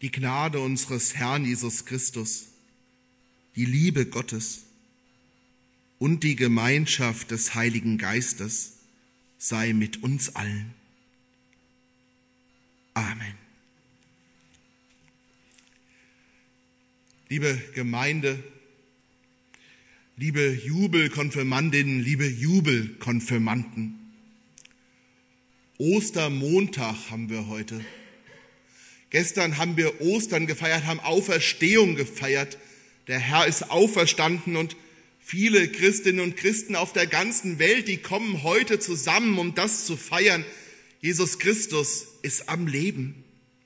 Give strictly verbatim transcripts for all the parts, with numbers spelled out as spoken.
die Gnade unseres Herrn Jesus Christus, die Liebe Gottes und die Gemeinschaft des Heiligen Geistes sei mit uns allen. Amen. Liebe Gemeinde, liebe Jubelkonfirmandinnen, liebe Jubelkonfirmanden, Ostermontag haben wir heute. Gestern haben wir Ostern gefeiert, haben Auferstehung gefeiert. Der Herr ist auferstanden und viele Christinnen und Christen auf der ganzen Welt, die kommen heute zusammen, um das zu feiern. Jesus Christus ist am Leben.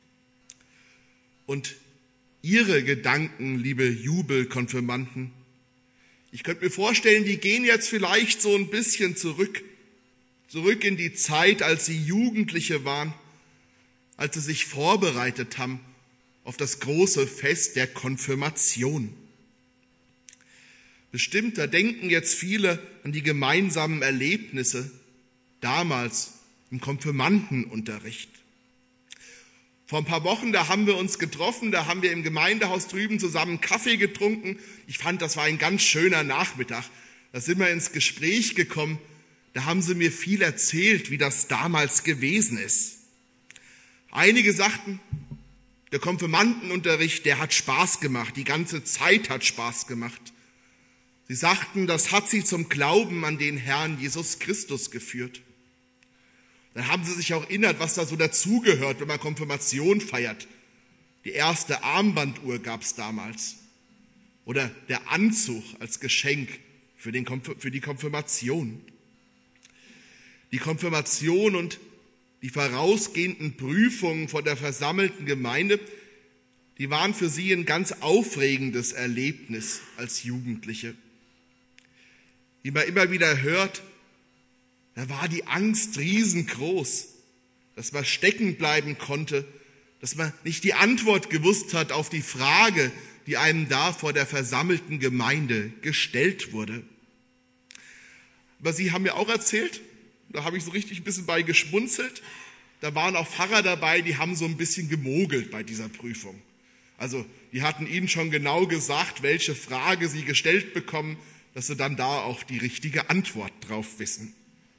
Und Ihre Gedanken, liebe Jubelkonfirmanden, ich könnte mir vorstellen, die gehen jetzt vielleicht so ein bisschen zurück, zurück in die Zeit, als Sie Jugendliche waren, als Sie sich vorbereitet haben auf das große Fest der Konfirmation. Bestimmt, da denken jetzt viele an die gemeinsamen Erlebnisse damals im Konfirmandenunterricht. Vor ein paar Wochen, da haben wir uns getroffen, da haben wir im Gemeindehaus drüben zusammen Kaffee getrunken. Ich fand, das war ein ganz schöner Nachmittag. Da sind wir ins Gespräch gekommen. Da haben sie mir viel erzählt, wie das damals gewesen ist. Einige sagten, der Konfirmandenunterricht, der hat Spaß gemacht, die ganze Zeit hat Spaß gemacht. Sie sagten, das hat sie zum Glauben an den Herrn Jesus Christus geführt. Dann haben sie sich auch erinnert, was da so dazugehört, wenn man Konfirmation feiert. Die erste Armbanduhr gab es damals. Oder der Anzug als Geschenk für, den, für die Konfirmation. Die Konfirmation und die vorausgehenden Prüfungen vor der versammelten Gemeinde, die waren für sie ein ganz aufregendes Erlebnis als Jugendliche. Wie man immer wieder hört, da war die Angst riesengroß, dass man stecken bleiben konnte, dass man nicht die Antwort gewusst hat auf die Frage, die einem da vor der versammelten Gemeinde gestellt wurde. Aber Sie haben mir auch erzählt, da habe ich so richtig ein bisschen bei geschmunzelt, da waren auch Pfarrer dabei, die haben so ein bisschen gemogelt bei dieser Prüfung. Also die hatten Ihnen schon genau gesagt, welche Frage Sie gestellt bekommen, dass Sie dann da auch die richtige Antwort drauf wissen.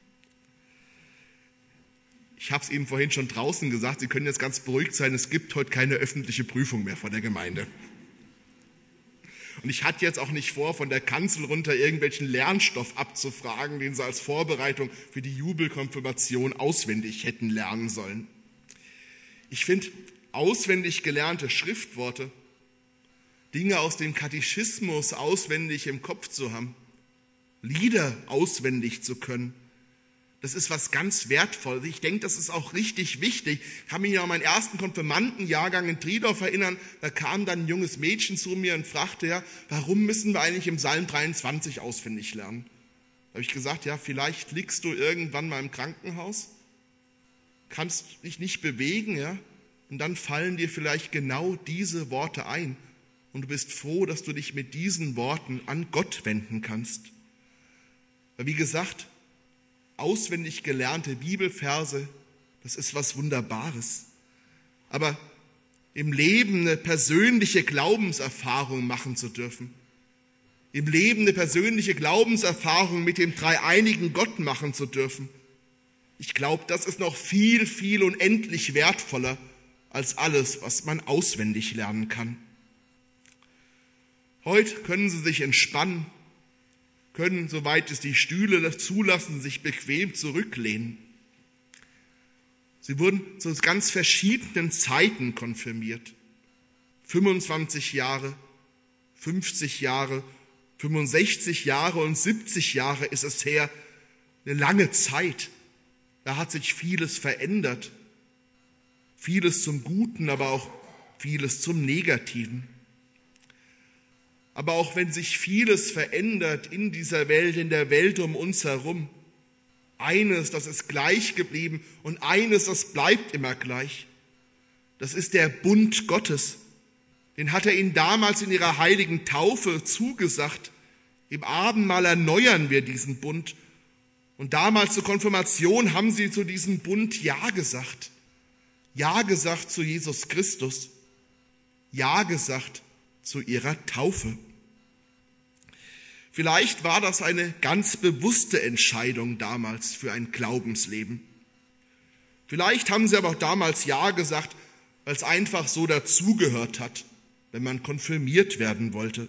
Ich habe es Ihnen vorhin schon draußen gesagt, Sie können jetzt ganz beruhigt sein, es gibt heute keine öffentliche Prüfung mehr vor der Gemeinde. Und ich hatte jetzt auch nicht vor, von der Kanzel runter irgendwelchen Lernstoff abzufragen, den Sie als Vorbereitung für die Jubelkonfirmation auswendig hätten lernen sollen. Ich finde, auswendig gelernte Schriftworte, Dinge aus dem Katechismus auswendig im Kopf zu haben, Lieder auswendig zu können, das ist was ganz Wertvolles. Ich denke, das ist auch richtig wichtig. Ich kann mich an meinen ersten Konfirmandenjahrgang in Triedorf erinnern. Da kam dann ein junges Mädchen zu mir und fragte, ja, warum müssen wir eigentlich im Psalm dreiundzwanzig auswendig lernen? Da habe ich gesagt, ja, vielleicht liegst du irgendwann mal im Krankenhaus, kannst dich nicht bewegen, ja, und dann fallen dir vielleicht genau diese Worte ein. Und du bist froh, dass du dich mit diesen Worten an Gott wenden kannst. Weil wie gesagt, auswendig gelernte Bibelverse, das ist was Wunderbares. Aber im Leben eine persönliche Glaubenserfahrung machen zu dürfen, im Leben eine persönliche Glaubenserfahrung mit dem dreieinigen Gott machen zu dürfen, ich glaube, das ist noch viel, viel unendlich wertvoller als alles, was man auswendig lernen kann. Heute können Sie sich entspannen, können, soweit es die Stühle zulassen, sich bequem zurücklehnen. Sie wurden zu ganz verschiedenen Zeiten konfirmiert. fünfundzwanzig Jahre, fünfzig Jahre, fünfundsechzig Jahre und siebzig Jahre ist es her. Eine lange Zeit. Da hat sich vieles verändert. Vieles zum Guten, aber auch vieles zum Negativen. Aber auch wenn sich vieles verändert in dieser Welt, in der Welt um uns herum, eines, das ist gleich geblieben und eines, das bleibt immer gleich. Das ist der Bund Gottes. Den hat er ihnen damals in ihrer heiligen Taufe zugesagt. Im Abendmahl erneuern wir diesen Bund. Und damals zur Konfirmation haben sie zu diesem Bund Ja gesagt. Ja gesagt zu Jesus Christus. Ja gesagt zu ihrer Taufe. Vielleicht war das eine ganz bewusste Entscheidung damals für ein Glaubensleben. Vielleicht haben sie aber auch damals Ja gesagt, weil es einfach so dazugehört hat, wenn man konfirmiert werden wollte.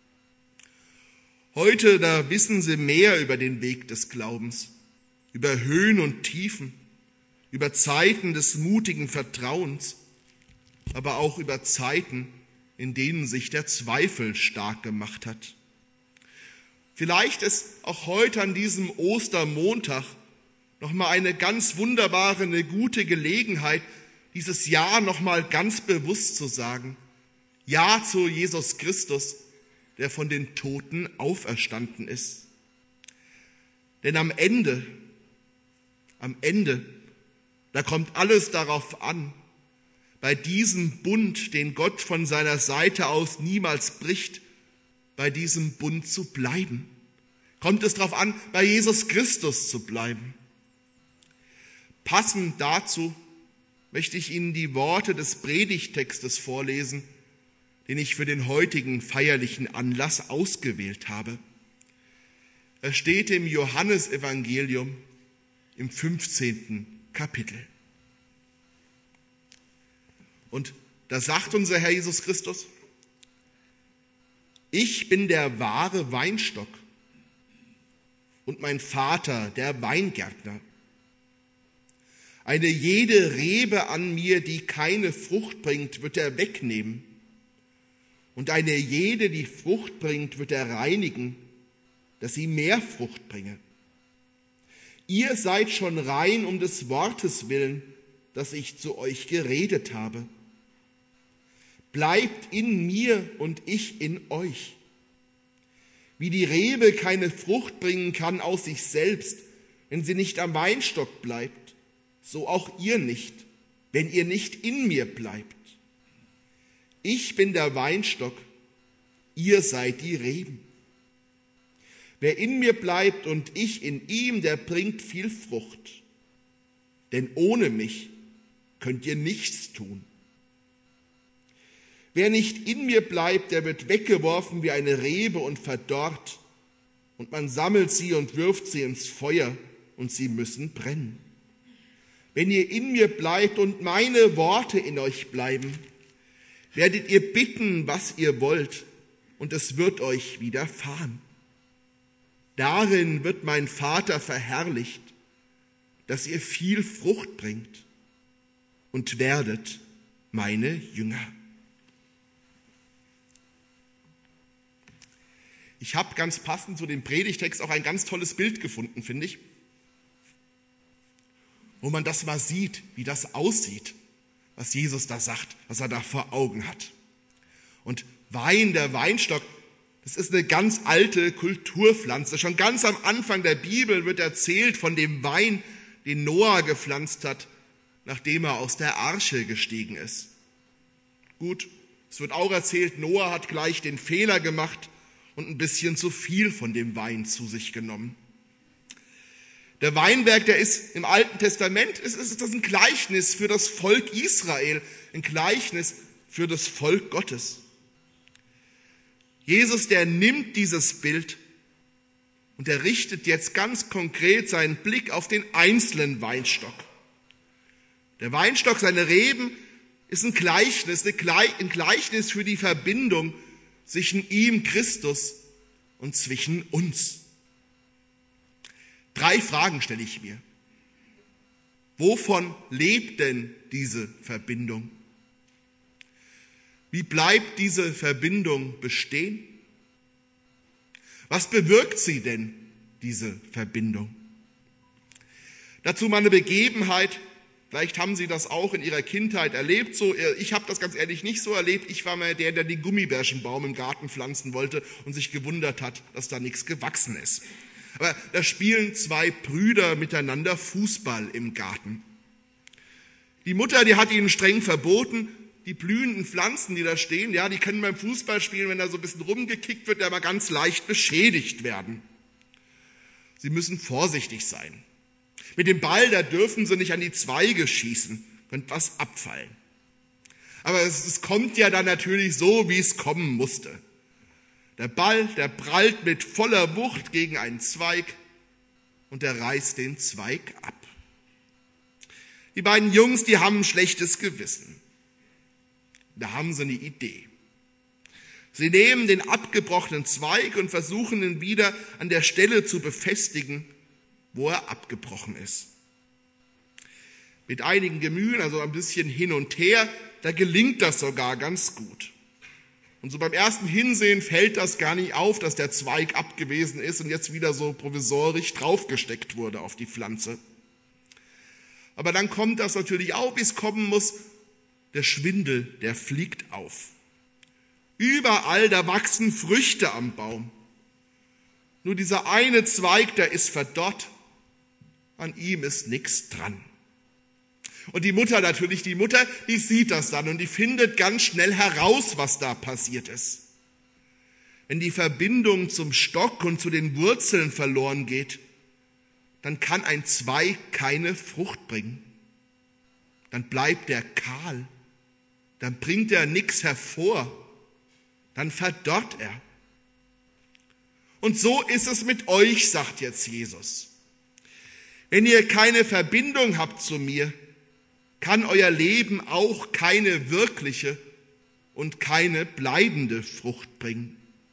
Heute, da wissen sie mehr über den Weg des Glaubens, über Höhen und Tiefen, über Zeiten des mutigen Vertrauens, aber auch über Zeiten, in denen sich der Zweifel stark gemacht hat. Vielleicht ist auch heute an diesem Ostermontag nochmal eine ganz wunderbare, eine gute Gelegenheit, dieses Ja nochmal ganz bewusst zu sagen. Ja zu Jesus Christus, der von den Toten auferstanden ist. Denn am Ende, am Ende, da kommt alles darauf an, bei diesem Bund, den Gott von seiner Seite aus niemals bricht, bei diesem Bund zu bleiben. Kommt es darauf an, bei Jesus Christus zu bleiben. Passend dazu möchte ich Ihnen die Worte des Predigttextes vorlesen, den ich für den heutigen feierlichen Anlass ausgewählt habe. Er steht im Johannesevangelium im fünfzehnten Kapitel. Und da sagt unser Herr Jesus Christus: Ich bin der wahre Weinstock und mein Vater der Weingärtner. Eine jede Rebe an mir, die keine Frucht bringt, wird er wegnehmen. Und eine jede, die Frucht bringt, wird er reinigen, dass sie mehr Frucht bringe. Ihr seid schon rein um des Wortes willen, das ich zu euch geredet habe. Bleibt in mir und ich in euch. Wie die Rebe keine Frucht bringen kann aus sich selbst, wenn sie nicht am Weinstock bleibt, so auch ihr nicht, wenn ihr nicht in mir bleibt. Ich bin der Weinstock, ihr seid die Reben. Wer in mir bleibt und ich in ihm, der bringt viel Frucht. Denn ohne mich könnt ihr nichts tun. Wer nicht in mir bleibt, der wird weggeworfen wie eine Rebe und verdorrt. Und man sammelt sie und wirft sie ins Feuer und sie müssen brennen. Wenn ihr in mir bleibt und meine Worte in euch bleiben, werdet ihr bitten, was ihr wollt, und es wird euch widerfahren. Darin wird mein Vater verherrlicht, dass ihr viel Frucht bringt und werdet meine Jünger. Ich habe ganz passend zu dem Predigtext auch ein ganz tolles Bild gefunden, finde ich, wo man das mal sieht, wie das aussieht, was Jesus da sagt, was er da vor Augen hat. Und Wein, der Weinstock, das ist eine ganz alte Kulturpflanze. Schon ganz am Anfang der Bibel wird erzählt von dem Wein, den Noah gepflanzt hat, nachdem er aus der Arche gestiegen ist. Gut, es wird auch erzählt, Noah hat gleich den Fehler gemacht und ein bisschen zu viel von dem Wein zu sich genommen. Der Weinberg, der ist im Alten Testament, ist, ist das ein Gleichnis für das Volk Israel, ein Gleichnis für das Volk Gottes. Jesus, der nimmt dieses Bild und er richtet jetzt ganz konkret seinen Blick auf den einzelnen Weinstock. Der Weinstock, seine Reben, ist ein Gleichnis, ein Gleichnis für die Verbindung zwischen ihm, Christus, und zwischen uns. Drei Fragen stelle ich mir. Wovon lebt denn diese Verbindung? Wie bleibt diese Verbindung bestehen? Was bewirkt sie denn, diese Verbindung? Dazu mal eine Begebenheit. Vielleicht haben Sie das auch in Ihrer Kindheit erlebt. So, ich habe das ganz ehrlich nicht so erlebt. Ich war mal der, der den Gummibärchenbaum im Garten pflanzen wollte und sich gewundert hat, dass da nichts gewachsen ist. Aber da spielen zwei Brüder miteinander Fußball im Garten. Die Mutter, die hat ihnen streng verboten, die blühenden Pflanzen, die da stehen, ja, die können beim Fußballspielen, wenn da so ein bisschen rumgekickt wird, aber ganz leicht beschädigt werden. Sie müssen vorsichtig sein. Mit dem Ball, da dürfen sie nicht an die Zweige schießen, könnte was abfallen. Aber es, es kommt ja dann natürlich so, wie es kommen musste. Der Ball, der prallt mit voller Wucht gegen einen Zweig und er reißt den Zweig ab. Die beiden Jungs, die haben ein schlechtes Gewissen. Da haben sie eine Idee. Sie nehmen den abgebrochenen Zweig und versuchen ihn wieder an der Stelle zu befestigen, wo er abgebrochen ist. Mit einigen Gemühen, also ein bisschen hin und her, da gelingt das sogar ganz gut. Und so beim ersten Hinsehen fällt das gar nicht auf, dass der Zweig abgewesen ist und jetzt wieder so provisorisch draufgesteckt wurde auf die Pflanze. Aber dann kommt das natürlich auch, wie es kommen muss. Der Schwindel, der fliegt auf. Überall, da wachsen Früchte am Baum. Nur dieser eine Zweig, der ist verdorrt. An ihm ist nichts dran. Und die Mutter natürlich, die Mutter, die sieht das dann und die findet ganz schnell heraus, was da passiert ist. Wenn die Verbindung zum Stock und zu den Wurzeln verloren geht, dann kann ein Zweig keine Frucht bringen. Dann bleibt er kahl. Dann bringt er nichts hervor. Dann verdorrt er. Und so ist es mit euch, sagt jetzt Jesus. Wenn ihr keine Verbindung habt zu mir, kann euer Leben auch keine wirkliche und keine bleibende Frucht bringen.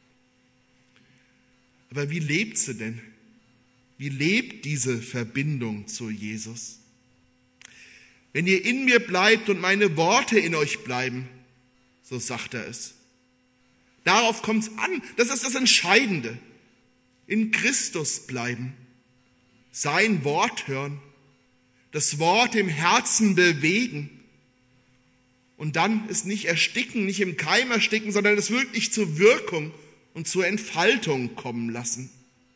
Aber wie lebt sie denn? Wie lebt diese Verbindung zu Jesus? Wenn ihr in mir bleibt und meine Worte in euch bleiben, so sagt er es. Darauf kommt es an, das ist das Entscheidende. In Christus bleiben, sein Wort hören, das Wort im Herzen bewegen und dann es nicht ersticken, nicht im Keim ersticken, sondern es wirklich zur Wirkung und zur Entfaltung kommen lassen.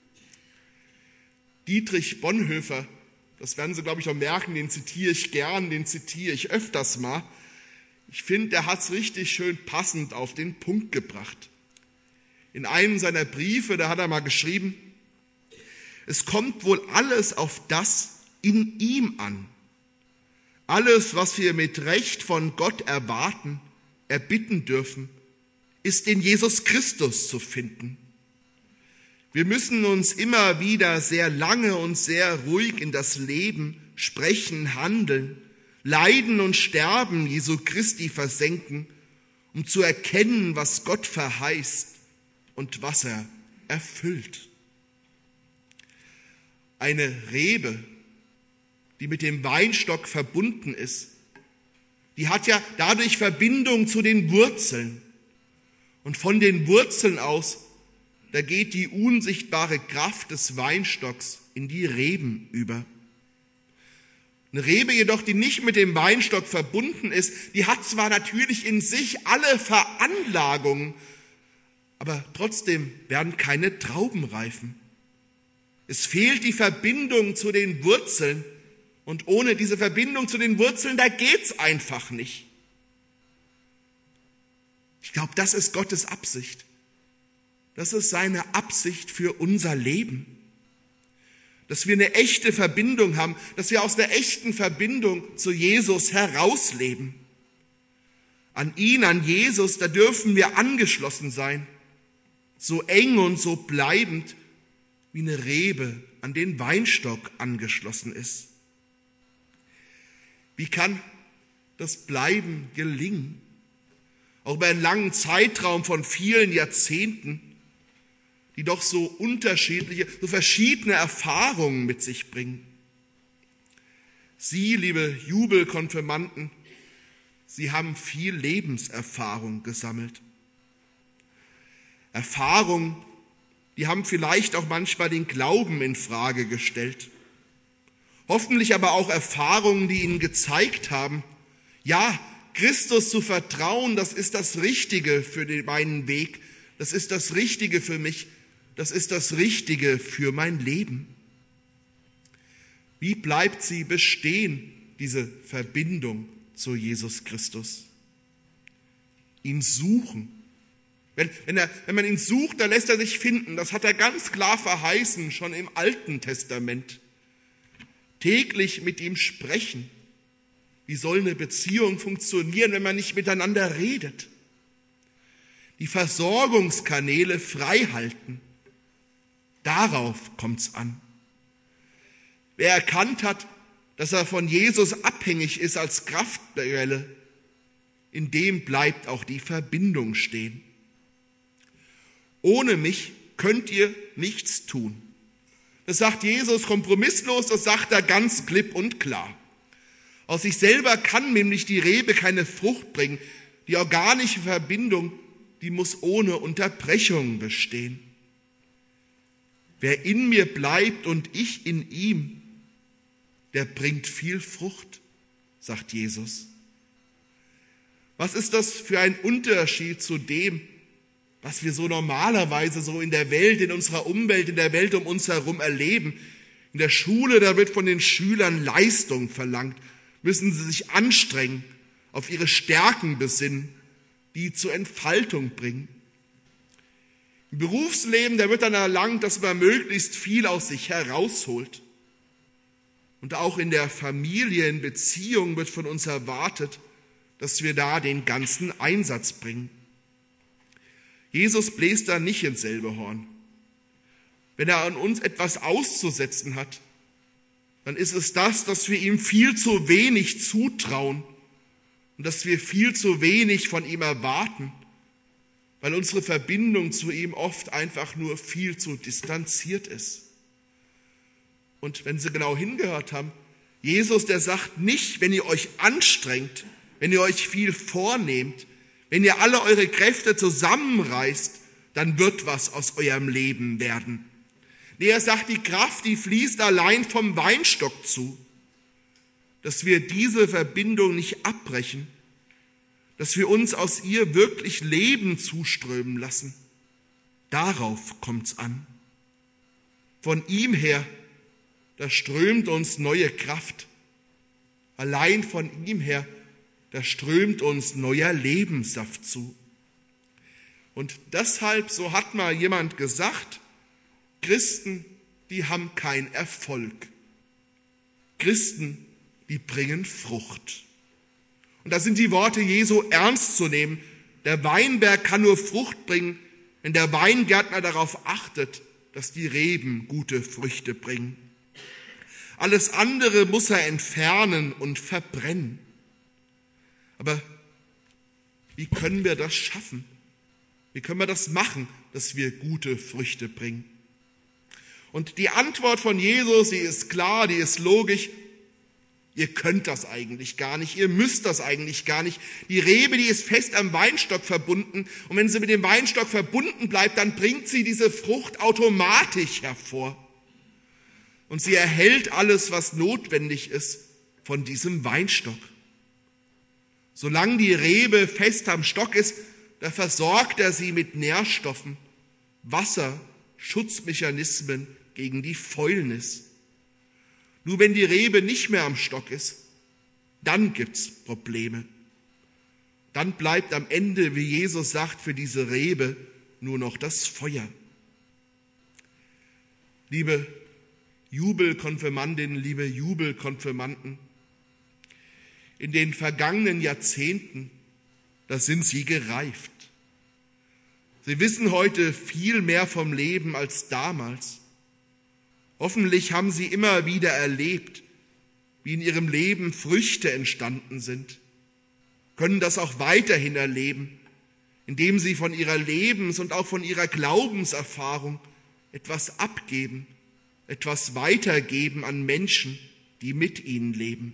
Dietrich Bonhoeffer, das werden Sie, glaube ich, noch merken, den zitiere ich gern, den zitiere ich öfters mal. Ich finde, der hat es richtig schön passend auf den Punkt gebracht. In einem seiner Briefe, da hat er mal geschrieben, es kommt wohl alles auf das in ihm an. Alles, was wir mit Recht von Gott erwarten, erbitten dürfen, ist in Jesus Christus zu finden. Wir müssen uns immer wieder sehr lange und sehr ruhig in das Leben, Sprechen, Handeln, Leiden und Sterben Jesu Christi versenken, um zu erkennen, was Gott verheißt und was er erfüllt. Eine Rebe, die mit dem Weinstock verbunden ist, die hat ja dadurch Verbindung zu den Wurzeln. Und von den Wurzeln aus, da geht die unsichtbare Kraft des Weinstocks in die Reben über. Eine Rebe jedoch, die nicht mit dem Weinstock verbunden ist, die hat zwar natürlich in sich alle Veranlagungen, aber trotzdem werden keine Trauben reifen. Es fehlt die Verbindung zu den Wurzeln und ohne diese Verbindung zu den Wurzeln, da geht's einfach nicht. Ich glaube, das ist Gottes Absicht. Das ist seine Absicht für unser Leben. Dass wir eine echte Verbindung haben, dass wir aus der echten Verbindung zu Jesus herausleben. An ihn, an Jesus, da dürfen wir angeschlossen sein. So eng und so bleibend, wie eine Rebe an den Weinstock angeschlossen ist. Wie kann das Bleiben gelingen? Auch über einen langen Zeitraum von vielen Jahrzehnten, die doch so unterschiedliche, so verschiedene Erfahrungen mit sich bringen. Sie, liebe Jubelkonfirmanden, Sie haben viel Lebenserfahrung gesammelt. Erfahrungen, die haben vielleicht auch manchmal den Glauben in Frage gestellt. Hoffentlich aber auch Erfahrungen, die Ihnen gezeigt haben, ja, Christus zu vertrauen, das ist das Richtige für meinen Weg, das ist das Richtige für mich, das ist das Richtige für mein Leben. Wie bleibt sie bestehen, diese Verbindung zu Jesus Christus? Ihn suchen. Wenn, wenn, er, wenn man ihn sucht, dann lässt er sich finden. Das hat er ganz klar verheißen, schon im Alten Testament. Täglich mit ihm sprechen. Wie soll eine Beziehung funktionieren, wenn man nicht miteinander redet? Die Versorgungskanäle frei halten. Darauf kommt's an. Wer erkannt hat, dass er von Jesus abhängig ist als Kraftquelle, in dem bleibt auch die Verbindung stehen. Ohne mich könnt ihr nichts tun. Das sagt Jesus kompromisslos, das sagt er ganz klipp und klar. Aus sich selber kann nämlich die Rebe keine Frucht bringen. Die organische Verbindung, die muss ohne Unterbrechung bestehen. Wer in mir bleibt und ich in ihm, der bringt viel Frucht, sagt Jesus. Was ist das für ein Unterschied zu dem, was wir so normalerweise so in der Welt, in unserer Umwelt, in der Welt um uns herum erleben? In der Schule, da wird von den Schülern Leistung verlangt. Müssen sie sich anstrengen, auf ihre Stärken besinnen, die zur Entfaltung bringen. Im Berufsleben, da wird dann erlangt, dass man möglichst viel aus sich herausholt. Und auch in der Familie, in Beziehung wird von uns erwartet, dass wir da den ganzen Einsatz bringen. Jesus bläst da nicht ins selbe Horn. Wenn er an uns etwas auszusetzen hat, dann ist es das, dass wir ihm viel zu wenig zutrauen und dass wir viel zu wenig von ihm erwarten, weil unsere Verbindung zu ihm oft einfach nur viel zu distanziert ist. Und wenn Sie genau hingehört haben, Jesus, der sagt nicht, wenn ihr euch anstrengt, wenn ihr euch viel vornehmt, wenn ihr alle eure Kräfte zusammenreißt, dann wird was aus eurem Leben werden. Nee, er sagt, die Kraft, die fließt allein vom Weinstock zu. Dass wir diese Verbindung nicht abbrechen, dass wir uns aus ihr wirklich Leben zuströmen lassen. Darauf kommt's an. Von ihm her, da strömt uns neue Kraft. Allein von ihm her, da strömt uns neuer Lebenssaft zu. Und deshalb, so hat mal jemand gesagt, Christen, die haben keinen Erfolg. Christen, die bringen Frucht. Und da sind die Worte Jesu ernst zu nehmen. Der Weinberg kann nur Frucht bringen, wenn der Weingärtner darauf achtet, dass die Reben gute Früchte bringen. Alles andere muss er entfernen und verbrennen. Aber wie können wir das schaffen? Wie können wir das machen, dass wir gute Früchte bringen? Und die Antwort von Jesus, die ist klar, die ist logisch. Ihr könnt das eigentlich gar nicht, ihr müsst das eigentlich gar nicht. Die Rebe, die ist fest am Weinstock verbunden. Und wenn sie mit dem Weinstock verbunden bleibt, dann bringt sie diese Frucht automatisch hervor. Und sie erhält alles, was notwendig ist, von diesem Weinstock. Solange die Rebe fest am Stock ist, da versorgt er sie mit Nährstoffen, Wasser, Schutzmechanismen gegen die Fäulnis. Nur wenn die Rebe nicht mehr am Stock ist, dann gibt's Probleme. Dann bleibt am Ende, wie Jesus sagt, für diese Rebe nur noch das Feuer. Liebe Jubelkonfirmandinnen, liebe Jubelkonfirmanden, in den vergangenen Jahrzehnten, da sind sie gereift. Sie wissen heute viel mehr vom Leben als damals. Hoffentlich haben sie immer wieder erlebt, wie in ihrem Leben Früchte entstanden sind, können das auch weiterhin erleben, indem sie von ihrer Lebens- und auch von ihrer Glaubenserfahrung etwas abgeben, etwas weitergeben an Menschen, die mit ihnen leben.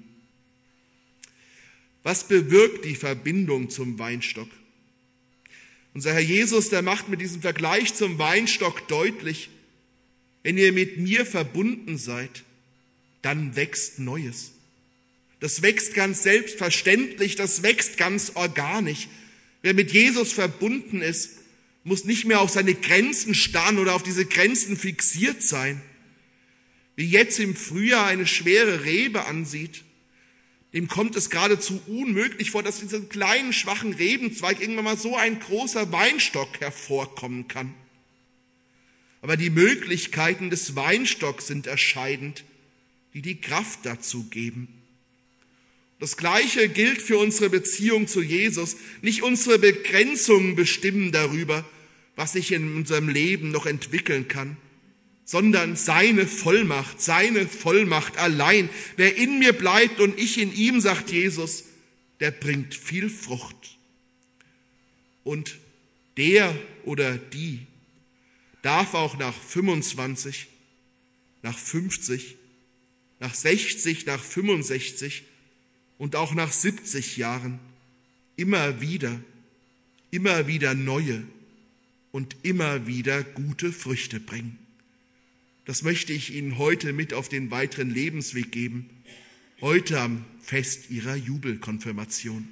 Was bewirkt die Verbindung zum Weinstock? Unser Herr Jesus, der macht mit diesem Vergleich zum Weinstock deutlich, wenn ihr mit mir verbunden seid, dann wächst Neues. Das wächst ganz selbstverständlich, das wächst ganz organisch. Wer mit Jesus verbunden ist, muss nicht mehr auf seine Grenzen starren oder auf diese Grenzen fixiert sein. Wie jetzt im Frühjahr eine schwere Rebe ansieht, dem kommt es geradezu unmöglich vor, dass in diesem kleinen, schwachen Rebenzweig irgendwann mal so ein großer Weinstock hervorkommen kann. Aber die Möglichkeiten des Weinstocks sind entscheidend, die die Kraft dazu geben. Das Gleiche gilt für unsere Beziehung zu Jesus. Nicht unsere Begrenzungen bestimmen darüber, was sich in unserem Leben noch entwickeln kann, sondern seine Vollmacht, seine Vollmacht allein. Wer in mir bleibt und ich in ihm, sagt Jesus, der bringt viel Frucht. Und der oder die darf auch nach fünfundzwanzig, nach fünfzig, nach sechzig, nach fünfundsechzig und auch nach siebzig Jahren immer wieder, immer wieder neue und immer wieder gute Früchte bringen. Das möchte ich Ihnen heute mit auf den weiteren Lebensweg geben, heute am Fest Ihrer Jubelkonfirmation.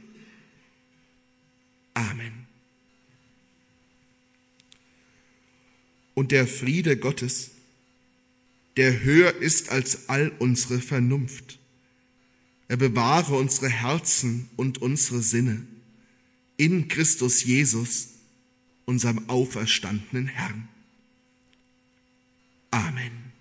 Amen. Und der Friede Gottes, der höher ist als all unsere Vernunft, er bewahre unsere Herzen und unsere Sinne in Christus Jesus, unserem auferstandenen Herrn. Amen.